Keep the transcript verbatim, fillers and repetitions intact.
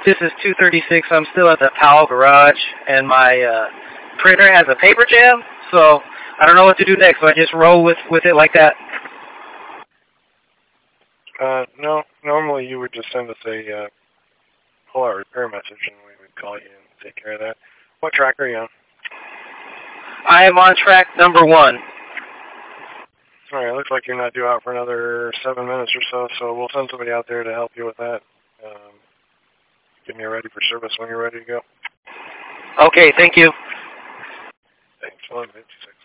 This is two thirty-six. I'm still at the Powell garage, and my uh, printer has a paper jam, so I don't know what to do next. So I just roll with, with it like that. Uh, no, normally you would just send us a uh, pull-out repair message, and we would call you and take care of that. What track are you on? I am on track number one. All right, looks like you're not due out for another seven minutes or so, so we'll send somebody out there to help you with that. Um, getting you ready for service when you're ready to go. Okay, thank you. Thanks. Hold on, two seconds.